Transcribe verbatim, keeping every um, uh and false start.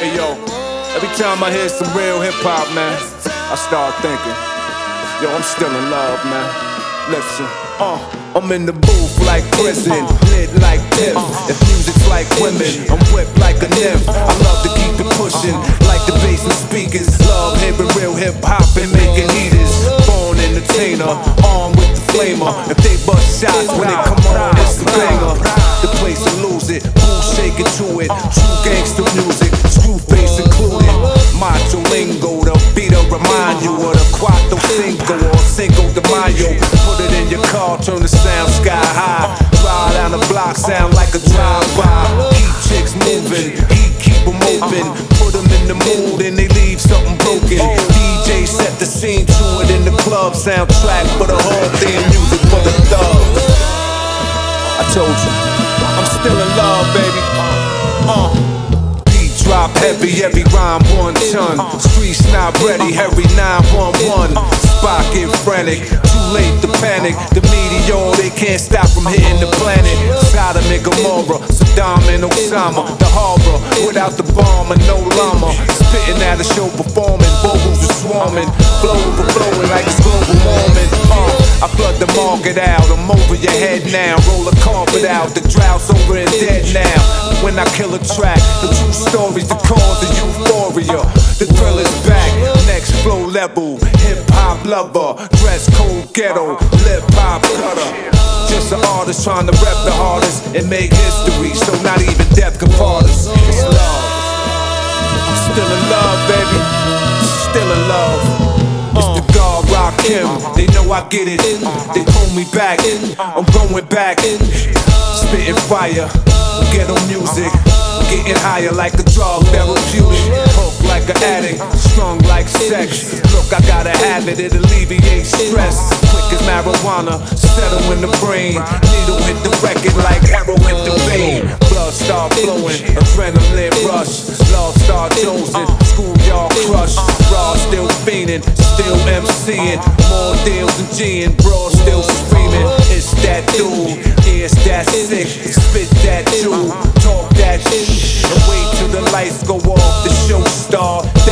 Hey yo, every time I hear some real hip hop, man, I start thinking, yo, I'm still in love, man. Listen, uh, I'm in the booth like prison, lit like Pimp. If music's like women, I'm whipped like a nymph. I love to keep it pushing, like the bass and speakers. Love hearing real hip hop and making heaters. Born entertainer, armed with the flamer. If they bust shots when they come on, it's a banger. The place to lose it, cool shaking to it. True gangster music, screw face included. Macho lingo, the beat'll remind you of the Cuatro Cinco or Cinco de Mayo. Put it in your car, turn the sound sky high. Ride down the block, sound like a drive-by. Keep chicks moving, heat keep them open. Put them in the mood and they leave something broken. D J set the scene to it in the club. Soundtrack for the whole theme, music for the thugs. I told you, I'm still in love, baby. Uh. Beat drop heavy, every rhyme one ton. Streets not ready, Harry nine one one. Spot get frantic, too late to panic. The meteor, they can't stop from hitting the planet. Sodom and Gomorrah, Saddam and Osama. The horror, without the bomb and no llama. Spitting at a show, performing, vocals are swarming. Flow overflowing like it's global warming. uh, I flood the market out, I'm over your head now. Roll a carpet out, the drought's over and dead now. When I kill a track, the true story's the cause of euphoria. The thrill is back, next flow level. Hip hop lover, dress code ghetto, lip hop cutter. Just an artist trying to rep the hardest and make history, so not even death can part us. It's love. I'm still in love, baby. Still in love. It's the God Rakim. They know I get it. They pull me back. I'm going back. Spitting fire. Ghetto music. Getting higher like a drug therapeutic. Hooked like an addict. Strong like sex. Look, I gotta have it. It alleviates stress. Quick as marijuana. Settle in the brain. Needle hit the record like arrow hit the vein. Blood start flowing. Adrenaline rush. Love start dozing. Schoolyard crush. Raw still fiending. Still MCing. More deals than G and bro still screaming. It's that dude. Yeah, it's that sick. Spit that jewel. Talk that shit. And wait till the lights go off. The show star.